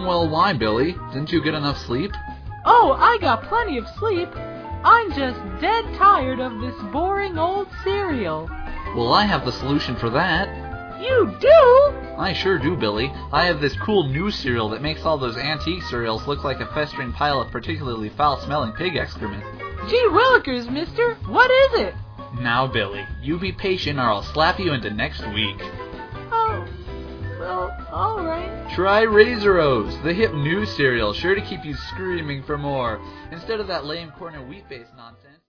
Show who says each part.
Speaker 1: Well, why, Billy? Didn't you get enough sleep?
Speaker 2: Oh, I got plenty of sleep. I'm just dead tired of this boring old cereal.
Speaker 1: Well, I have the solution for that.
Speaker 2: You do?
Speaker 1: I sure do, Billy. I have this cool new cereal that makes all those antique cereals look like a festering pile of particularly foul-smelling pig excrement.
Speaker 2: Gee willikers, mister. What is it?
Speaker 1: Now, Billy, you be patient or I'll slap you into next week.
Speaker 2: Oh, well, all right.
Speaker 1: Try Razor-O's, the hip new cereal, sure to keep you screaming for more, instead of that lame corn and wheat-based nonsense.